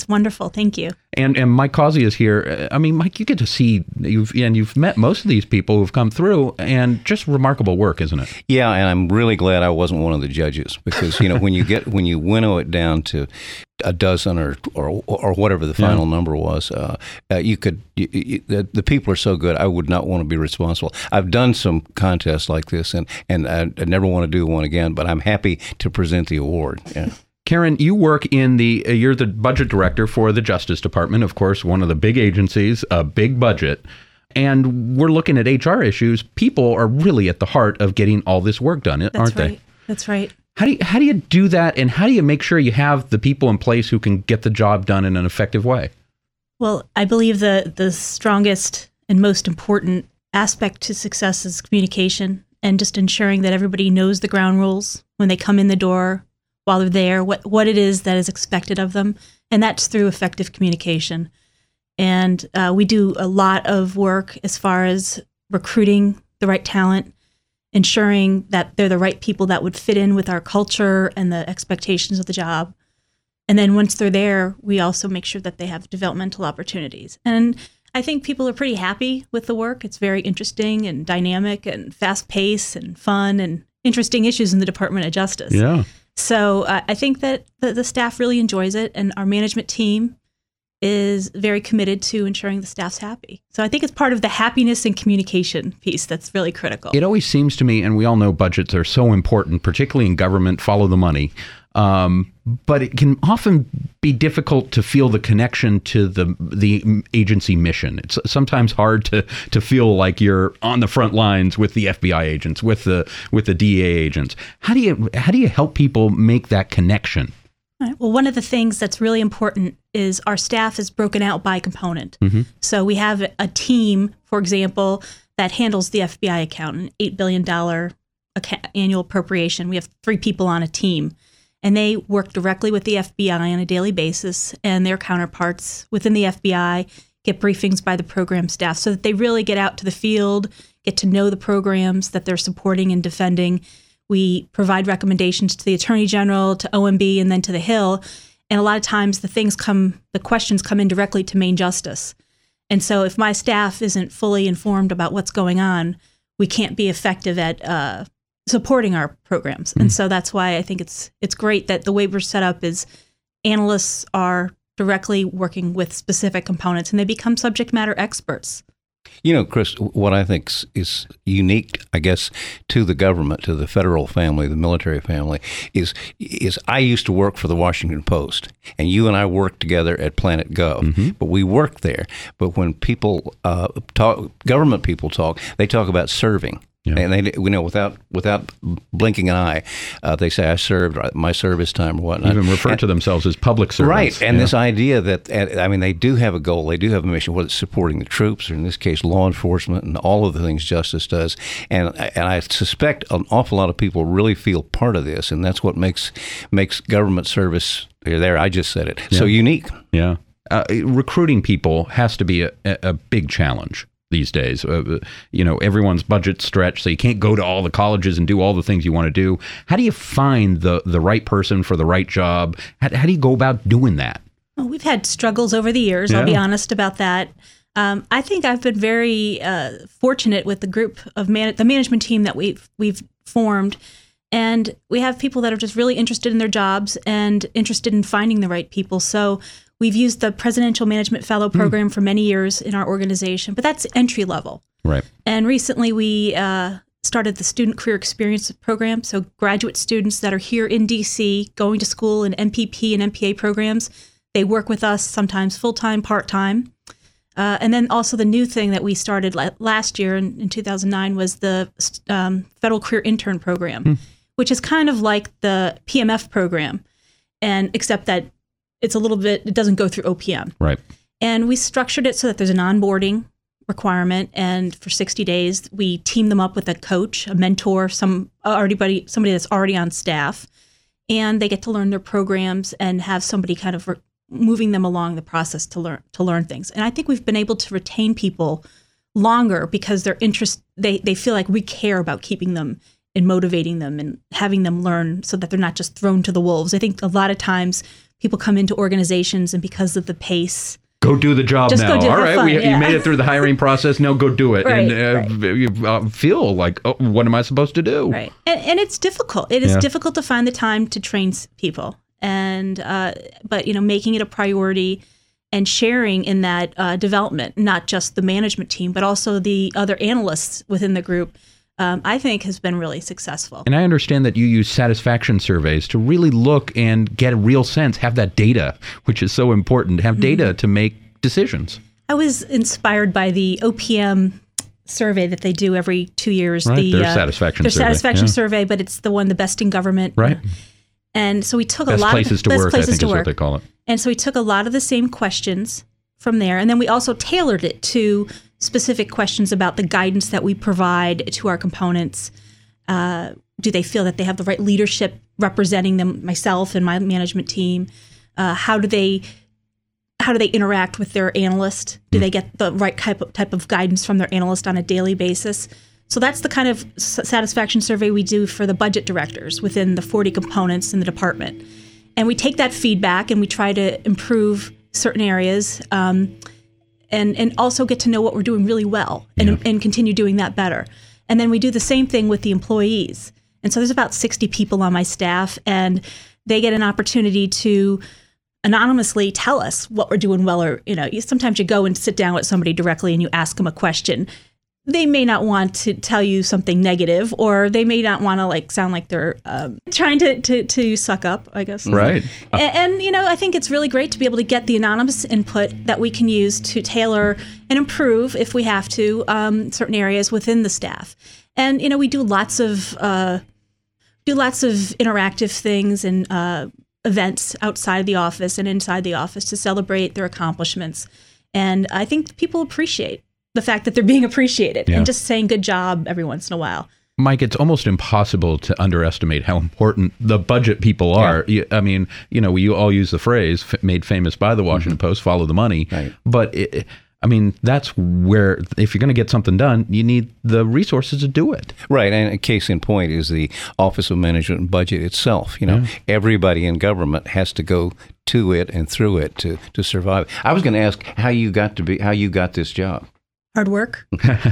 That's wonderful. Thank you. And Mike Causey is here. I mean, Mike, you get to see, you've met most of these people who've come through, and just remarkable work, isn't it? Yeah, and I'm really glad I wasn't one of the judges, because when you winnow it down to a dozen or whatever the final number was, the people are so good. I would not want to be responsible. I've done some contests like this, and I never want to do one again. But I'm happy to present the award. Yeah. Karen, you work you're the budget director for the Justice Department, of course, one of the big agencies, a big budget. And we're looking at HR issues. People are really at the heart of getting all this work done, aren't they? That's right. How do you do that, and how do you make sure you have the people in place who can get the job done in an effective way? Well, I believe the strongest and most important aspect to success is communication, and just ensuring that everybody knows the ground rules when they come in the door, while they're there, what it is that is expected of them, and that's through effective communication. And we do a lot of work as far as recruiting the right talent, ensuring that they're the right people that would fit in with our culture and the expectations of the job. And then once they're there, we also make sure that they have developmental opportunities. And I think people are pretty happy with the work. It's very interesting and dynamic and fast-paced and fun and interesting issues in the Department of Justice. Yeah. So I think that the staff really enjoys it, and our management team is very committed to ensuring the staff's happy. So I think it's part of the happiness and communication piece that's really critical. It always seems to me, and we all know budgets are so important, particularly in government, follow the money. But it can often be difficult to feel the connection to the agency mission. It's sometimes hard to feel like you're on the front lines with the FBI agents, with the DEA agents. How do you help people make that connection? All right. Well, one of the things that's really important is our staff is broken out by component. Mm-hmm. So we have a team, for example, that handles the FBI account, an $8 billion annual appropriation. We have 3 people on a team, and they work directly with the FBI on a daily basis, and their counterparts within the FBI get briefings by the program staff so that they really get out to the field, get to know the programs that they're supporting and defending. We provide recommendations to the Attorney General, to OMB, and then to the Hill. And a lot of times the questions come in directly to Main Justice. And so if my staff isn't fully informed about what's going on, we can't be effective at supporting our programs. Mm-hmm. And so that's why I think it's great that the way we're set up is analysts are directly working with specific components, and they become subject matter experts. Chris, what I think is unique, I guess, to the government, to the federal family, the military family, is I used to work for the Washington Post, and you and I worked together at Planet Gov, mm-hmm. but we worked there. But when people government people talk, they talk about serving. Yeah. And they, without blinking an eye, they say, "I served my service time," or whatnot. Even refer to themselves as public servants, right? And this idea that, they do have a goal, they do have a mission, whether it's supporting the troops, or in this case, law enforcement, and all of the things justice does. And I suspect an awful lot of people really feel part of this, and that's what makes government service. There, I just said it. Yeah. So unique. Yeah, recruiting people has to be a big challenge these days. Everyone's budget's stretched, so you can't go to all the colleges and do all the things you want to do. How do you find the right person for the right job? How do you go about doing that? Well, we've had struggles over the years. Yeah. I'll be honest about that. I think I've been very fortunate with the group of the management team that we've formed. And we have people that are just really interested in their jobs and interested in finding the right people. So we've used the Presidential Management Fellow program for many years in our organization, but that's entry level. Right. And recently we started the Student Career Experience program. So graduate students that are here in DC going to school in MPP and MPA programs, they work with us sometimes full-time, part-time. And then also the new thing that we started last year in 2009 was the Federal Career Intern program, which is kind of like the PMF program, and except that it doesn't go through OPM. Right. And we structured it so that there's an onboarding requirement, and for 60 days, we team them up with a coach, a mentor, somebody that's already on staff, and they get to learn their programs and have somebody kind of moving them along the process to learn things. And I think we've been able to retain people longer because they feel like we care about keeping them and motivating them and having them learn so that they're not just thrown to the wolves. I think a lot of times people come into organizations and because of the pace, go do the job just now. Go do All right, yeah. you made it through the hiring process. Now go do it. Right, and you feel like, oh, what am I supposed to do? Right. And it's difficult. It is difficult to find the time to train people. And but making it a priority and sharing in that development, not just the management team, but also the other analysts within the group, I think has been really successful. And I understand that you use satisfaction surveys to really look and get a real sense, have that data, which is so important, have data to make decisions. I was inspired by the OPM survey that they do every 2 years. Right, their satisfaction survey. Satisfaction survey, but it's the one, the best in government. Right. And so we took best a lot places of to best work, places I think to is work. what they call it. And so we took a lot of the same questions from there, and then we also tailored it to specific questions about the guidance that we provide to our components. Do they feel that they have the right leadership representing them, myself and my management team? How do they interact with their analyst? Do they get the right type of guidance from their analyst on a daily basis? So that's the kind of satisfaction survey we do for the budget directors within the 40 components in the department. And we take that feedback and we try to improve certain areas and also get to know what we're doing really well and continue doing that better. And then we do the same thing with the employees. And so there's about 60 people on my staff, and they get an opportunity to anonymously tell us what we're doing well, or sometimes you go and sit down with somebody directly and you ask them a question. They may not want to tell you something negative, or they may not want to sound like they're trying to suck up, I guess. Right. And I think it's really great to be able to get the anonymous input that we can use to tailor and improve, if we have to, certain areas within the staff. And we do lots of interactive things and events outside of the office and inside the office to celebrate their accomplishments. And I think people appreciate the fact that they're being appreciated and just saying good job every once in a while. Mike, it's almost impossible to underestimate how important the budget people are. Yeah. I mean, we all use the phrase made famous by the Washington Post, follow the money. Right. But that's where, if you're going to get something done, you need the resources to do it. Right. And a case in point is the Office of Management and Budget itself. Everybody in government has to go to it and through it to survive. I was going to ask how you got this job. Hard work?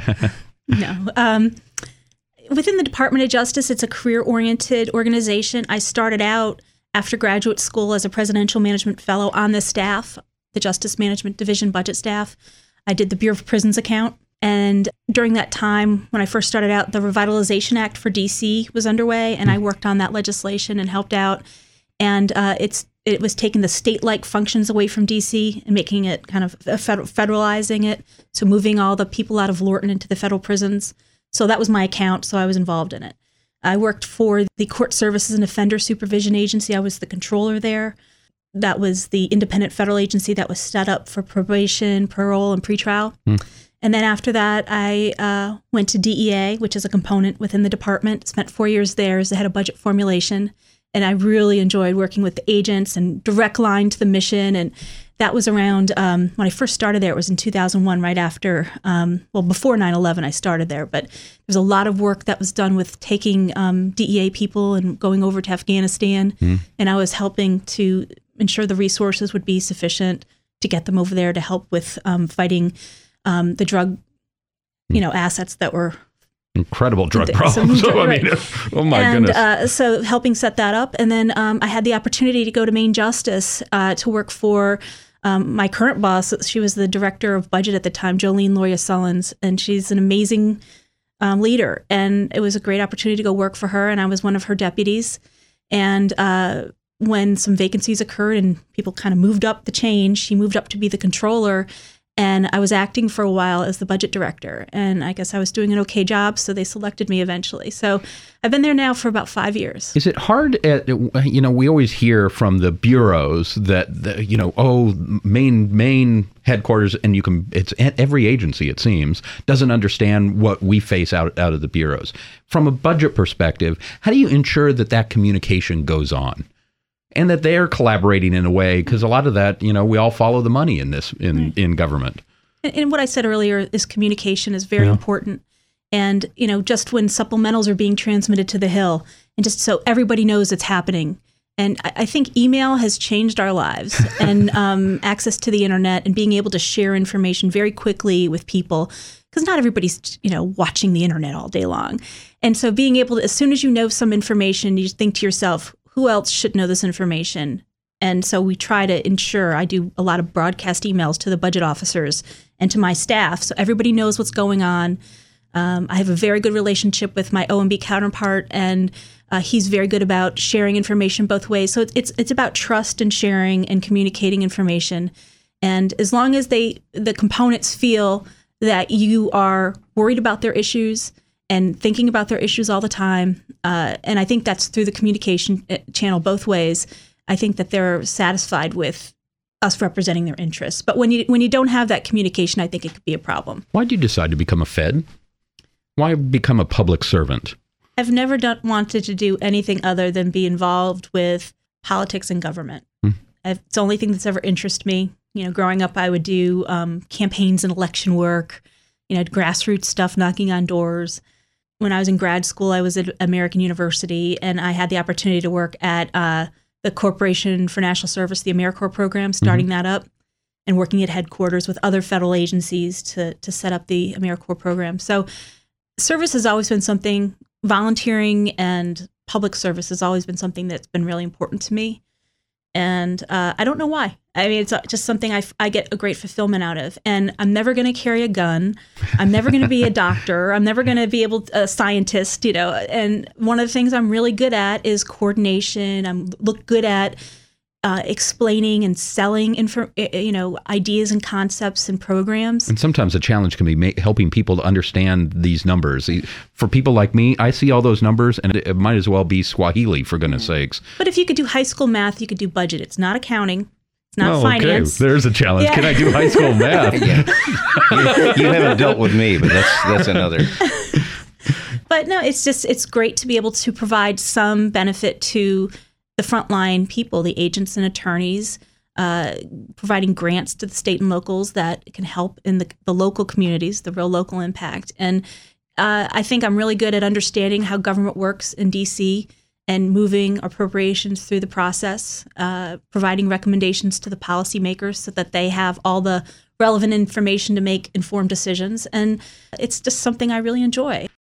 No. Within the Department of Justice, it's a career-oriented organization. I started out after graduate school as a presidential management fellow on the staff, the Justice Management Division budget staff. I did the Bureau of Prisons account. And during that time, when I first started out, the Revitalization Act for D.C. was underway, and I worked on that legislation and helped out. And it was taking the state-like functions away from D.C. and making it kind of federalizing it, so moving all the people out of Lorton into the federal prisons. So that was my account, so I was involved in it. I worked for the Court Services and Offender Supervision Agency. I was the controller there. That was the independent federal agency that was set up for probation, parole, and pretrial. And then after that, I went to DEA, which is a component within the department, spent 4 years there as the head of budget formulation. And I really enjoyed working with the agents and direct line to the mission. And that was around, when I first started there, it was in 2001, right after, before 9/11 I started there. But there was a lot of work that was done with taking DEA people and going over to Afghanistan. And I was helping to ensure the resources would be sufficient to get them over there to help with fighting the drug, assets that were incredible drug problems. Oh my goodness. So helping set that up. And then I had the opportunity to go to Maine Justice to work for my current boss. She was the director of budget at the time, Jolene Loya Sullins, and she's an amazing leader. And it was a great opportunity to go work for her. And I was one of her deputies. And when some vacancies occurred and people kind of moved up the chain, she moved up to be the controller. And I was acting for a while as the budget director. And I guess I was doing an okay job, so they selected me eventually. So I've been there now for about 5 years. Is it hard we always hear from the bureaus that, Maine headquarters, and it's every agency, it seems, doesn't understand what we face out of the bureaus. From a budget perspective, how do you ensure that communication goes on? And that they're collaborating in a way, because a lot of that, we all follow the money in government. And what I said earlier is communication is very important. And, just when supplementals are being transmitted to the Hill, and just so everybody knows it's happening, And I think email has changed our lives, and access to the internet and being able to share information very quickly with people, because not everybody's, watching the internet all day long. And so being able to, as soon as you know some information, you think to yourself, who else should know this information? And so we try to ensure, I do a lot of broadcast emails to the budget officers and to my staff, so everybody knows what's going on. I have a very good relationship with my OMB counterpart, and he's very good about sharing information both ways. So it's about trust and sharing and communicating information. And as long as the components feel that you are worried about their issues and thinking about their issues all the time, and I think that's through the communication channel both ways, I think that they're satisfied with us representing their interests. But when you don't have that communication, I think it could be a problem. Why did you decide to become a Fed? Why become a public servant? I've never wanted to do anything other than be involved with politics and government. It's the only thing that's ever interested me. Growing up, I would do campaigns and election work, grassroots stuff, knocking on doors. When I was in grad school, I was at American University, and I had the opportunity to work at the Corporation for National Service, the AmeriCorps program, starting that up, and working at headquarters with other federal agencies to set up the AmeriCorps program. So service has always been something, volunteering and public service has always been something that's been really important to me. And I don't know why. I mean, it's just something I get a great fulfillment out of. And I'm never going to carry a gun. I'm never going to be a doctor. I'm never going to be a scientist, And one of the things I'm really good at is coordination. I'm good at explaining and selling ideas and concepts and programs. And sometimes the challenge can be helping people to understand these numbers. For people like me, I see all those numbers, and it might as well be Swahili, for goodness sakes. But if you could do high school math, you could do budget. It's not accounting. It's not finance. Okay. There's a challenge. Yeah. Can I do high school math? You haven't dealt with me, but that's another. But no, it's great to be able to provide some benefit to the frontline people, the agents and attorneys, providing grants to the state and locals that can help in the local communities, the real local impact. And I think I'm really good at understanding how government works in D.C. and moving appropriations through the process, providing recommendations to the policymakers so that they have all the relevant information to make informed decisions. And it's just something I really enjoy.